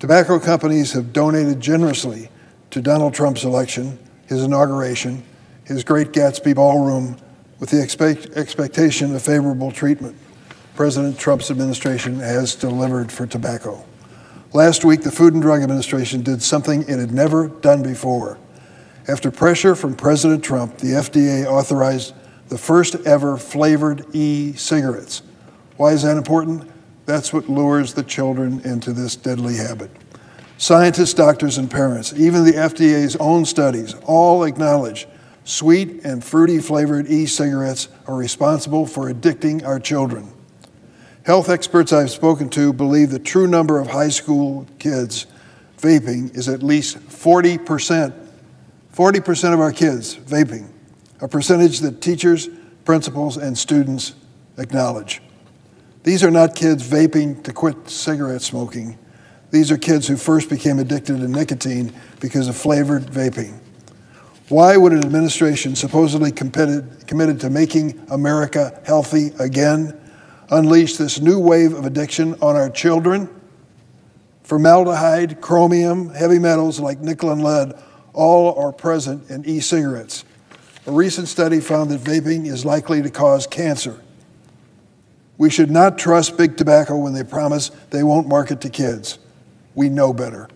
Tobacco companies have donated generously to Donald Trump's election, his inauguration, his Great Gatsby ballroom, with the expectation of favorable treatment. President Trump's administration has delivered for tobacco. Last week, the Food and Drug Administration did something it had never done before. After pressure from President Trump, the FDA authorized the first ever flavored e-cigarettes. Why is that important? That's what lures the children into this deadly habit. Scientists, doctors, and parents, even the FDA's own studies, all acknowledge sweet and fruity flavored e-cigarettes are responsible for addicting our children. Health experts I've spoken to believe the true number of high school kids vaping is at least 40%. 40% of our kids vaping, a percentage that teachers, principals, and students acknowledge. These are not kids vaping to quit cigarette smoking. These are kids who first became addicted to nicotine because of flavored vaping. Why would an administration supposedly committed to making America healthy again unleash this new wave of addiction on our children? Formaldehyde, chromium, heavy metals like nickel and lead all are present in e-cigarettes. A recent study found that vaping is likely to cause cancer. We should not trust big tobacco when they promise they won't market to kids. We know better.